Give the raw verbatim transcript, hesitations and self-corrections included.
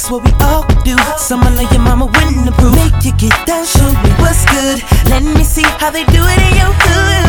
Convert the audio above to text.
what we all do. Someone like your mama wouldn't approve. Make you get down, show me what's good. Let me see how they do it in your hood.